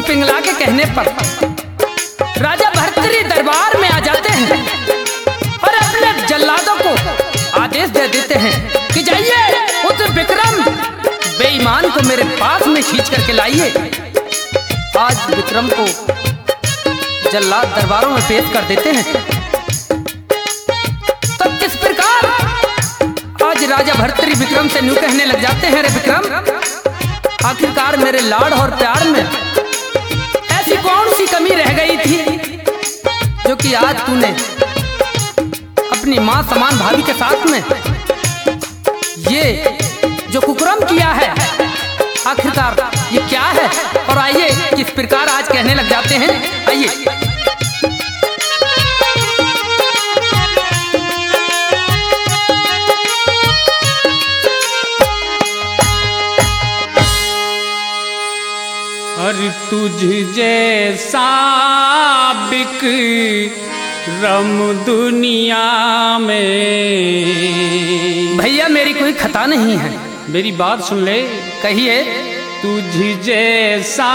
पिंगला के कहने पर राजा भर्तृहरि दरबार में आ जाते हैं और अपने जल्लादों को आदेश दे देते हैं कि जाइए उस विक्रम बेईमान को मेरे पास में खींच करके लाइए। आज विक्रम को जल्लाद दरबारों में पेश कर देते हैं। तो किस प्रकार आज राजा भर्तृहरि विक्रम से न्यू कहने लग जाते हैं, रे विक्रम, आखिरकार मेरे लाड़ और प्यार में ऐसी कौन सी कमी रह गई थी जो कि आज तूने अपनी मां समान भाभी के साथ में ये जो कुकर्म किया है, आखिरकार ये क्या है? और आइए किस प्रकार आज कहने लग जाते हैं, आइए। अरे तुझ जैसा विक्रम दुनिया में। भैया मेरी कोई खता नहीं है, मेरी बात सुन ले। कहिए। तुझ जैसा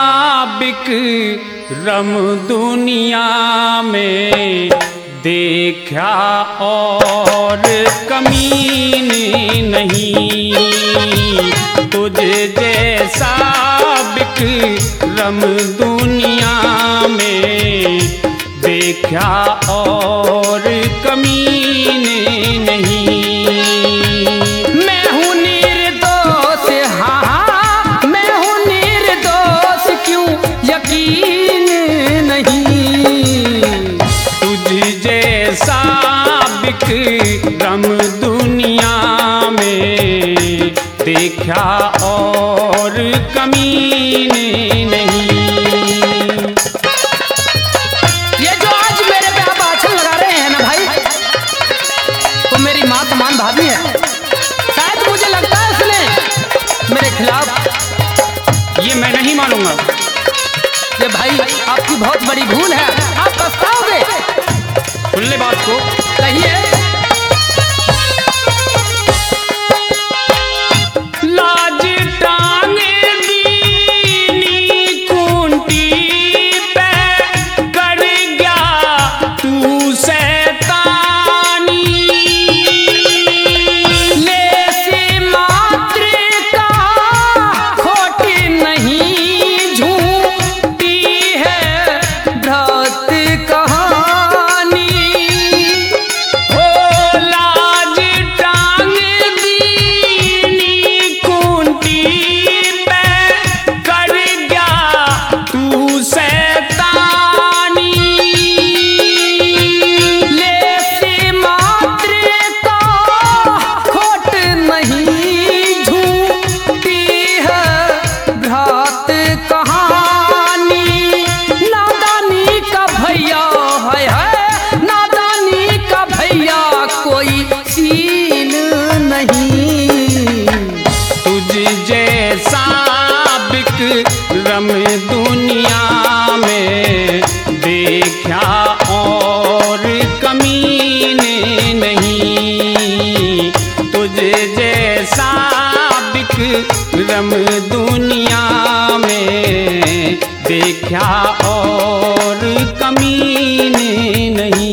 विक्रम दुनिया में देखा और कमीने नहीं। तुझ जैसा विक्रम दुनिया में देखा और कमीने नहीं। मैं हूँ निर्दोष, हाँ मैं हूँ निर्दोष, क्यों यकीन नहीं। तुझ जैसा विक्रम दुनिया में देखा और कमीने नहीं। ये जो आज मेरे पे आप आँचल लगा रहे हैं ना भाई, तो मेरी माँ समान भाभी है। शायद मुझे लगता है उसने मेरे खिलाफ। ये मैं नहीं मानूंगा। ये भाई आपकी बहुत बड़ी भूल है, आप पछताओगे। सुन ले बात को। कहिए। लाज टांगे दीनी कुंटी पे कर गया तू शैतानी। लेसी मात्र का खोट नहीं, झूठी है भ्रात कहानी। हो लाज टांग दीनी कुंटी पे कर गया तू शैतानी। लेसी मात्र का खोट नहीं, झूठी है भ्रात कहानी। नादानी का भैया है, नादानी का भैया कोई सीन नहीं। तुझ जैसा विक्रम दुनिया में देखा और कमीने नहीं। तुझ जैसा विक्रम दुनिया में देखा और कमीने नहीं।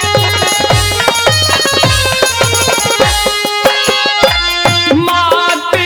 मात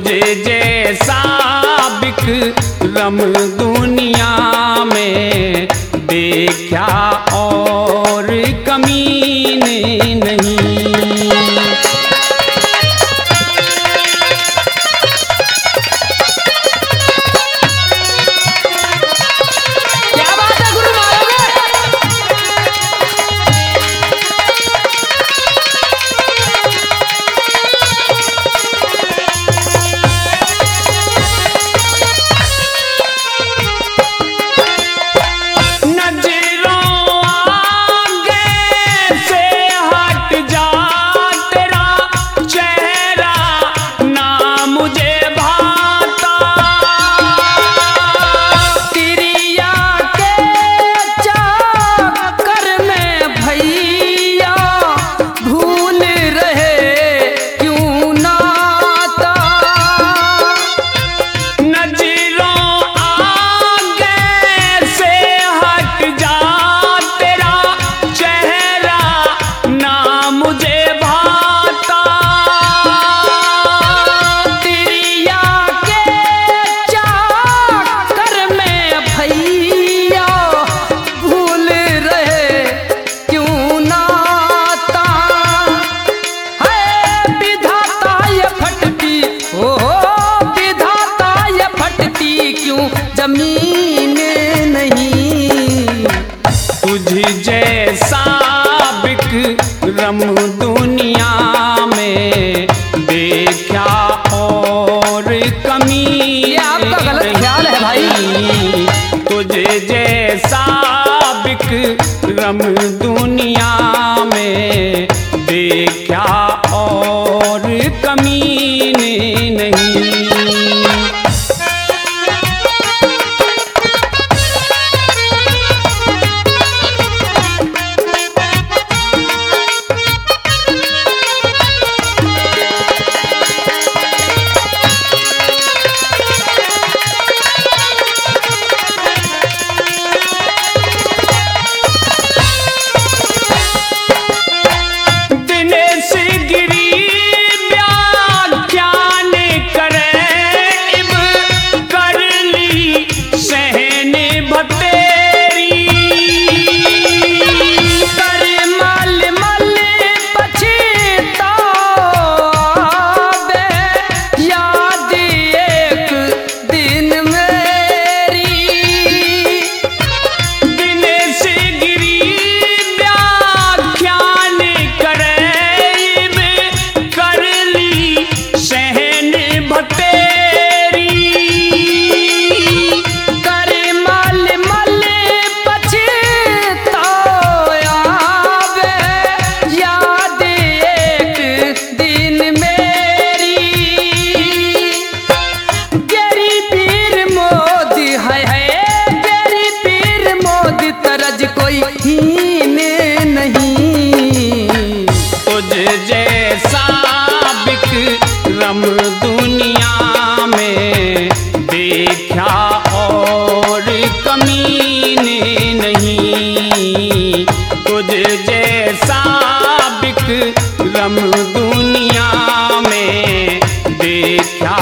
तुझे जैसा विक्रम दुनिया में देखा और कमीने नहीं। क्या बात है गुरु, मारोगे? जमीन नहीं। तुझ जैसा विक्रम दुनिया में देखा और कमी। ये आपका गलत ख्याल है भाई। तुझे जैसा विक्रम दुनिया में देखा और कमीने नहीं। जैसा विक्रम दुनिया में देखा और कमीने नहीं। तुझ जैसा विक्रम दुनिया में देखा